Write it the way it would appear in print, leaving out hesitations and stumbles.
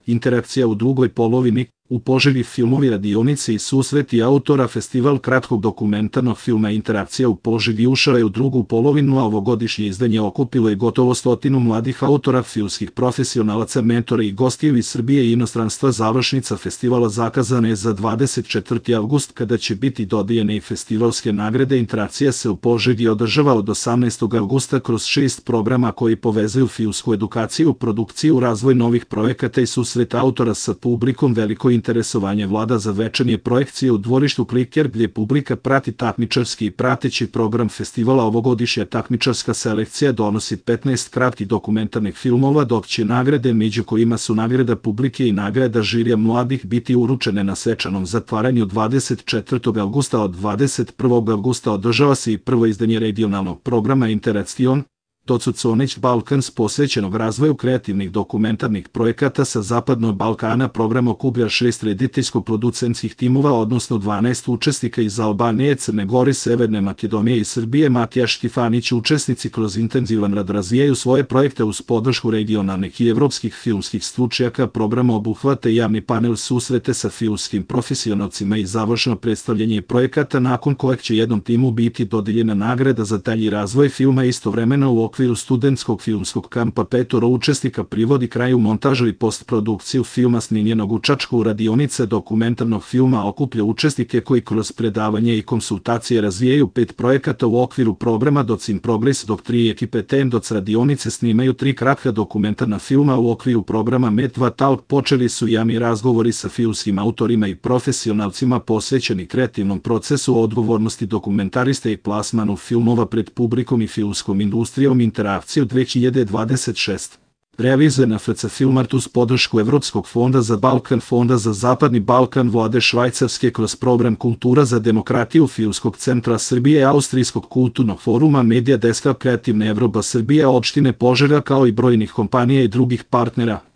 Interakcija u drugoj polovini, u Požegi filmovi, radionice i susreti autora. Festival kratkog dokumentarnog filma Interakcija u Požegi ušao je u drugu polovinu, a ovogodišnje izdanje okupilo je gotovo 100 mladih autora, filmskih profesionalaca, mentora i gostiju iz Srbije i inostranstva. Završnica festivala zakazana je za 24. avgust, kada će biti dodijeljene i festivalske nagrade. Interakcija se u Požegi održava od 18. avgusta kroz 6 programa koji povezuju filmsku edukaciju, produkciju, razvoj novih projekata i susret autora sa publikom. Veliko interesovanje vlada za večernje projekcije u dvorištu Kliker, gdje publika prati takmičarski i prateći program festivala. Ovogodišnja takmičarska selekcija donosi 15 kratkih dokumentarnih filmova, dok će nagrade, među kojima su nagrada publike i nagrada žirija mladih, biti uručene na svečanom zatvaranju 24. avgusta. Od 21. avgusta održava se i prvo izdanje regionalnog programa Interakcion Conić Balkans, posvećenog razvoju kreativnih dokumentarnih projekata sa Zapadnog Balkana. Program okuplja 6 rediteljsko-producentskih timova, odnosno 12 učesnika iz Albanije, Crne Gore, Severne Makedonije i Srbije. Matija Štifanić. Učesnici kroz intenzivan rad razvijaju svoje projekte uz podršku regionalnih i evropskih filmskih stručnjaka. Program obuhvata javni panel, susrete sa filmskim profesionalcima i završno predstavljanje projekata, nakon kojeg će jednom timu biti dodeljena nagrada za dalji razvoj filma. Istovremeno u okviru studentskog filmskog kampa 5 učesnika privodi kraju montažu i postprodukciju filma snimljenog u Čačku. Radionice dokumentarnog filma okuplja učesnike koji kroz predavanje i konsultacije razvijaju 5 projekata u okviru programa Doc in Progress, dok 3 ekipe Doc radionice snimaju 3 kratka dokumentarna filma. U okviru programa Med2 Talk počeli su javni razgovori sa filmskim autorima i profesionalcima posvećeni kreativnom procesu, odgovornosti dokumentarista i plasmanu filmova pred publikom i filmskom industrijom. Interakciju 2026 realizuje na FC Filmart uz podršku Evropskog fonda za Balkan, Fonda za Zapadni Balkan, Vlade Švajcarske kroz program Kultura za demokratiju, Filmskog centra Srbije, Austrijskog kulturnog foruma, Medija Deska, Kreativne Evropa Srbije, opštine Požega, kao i brojnih kompanija i drugih partnera.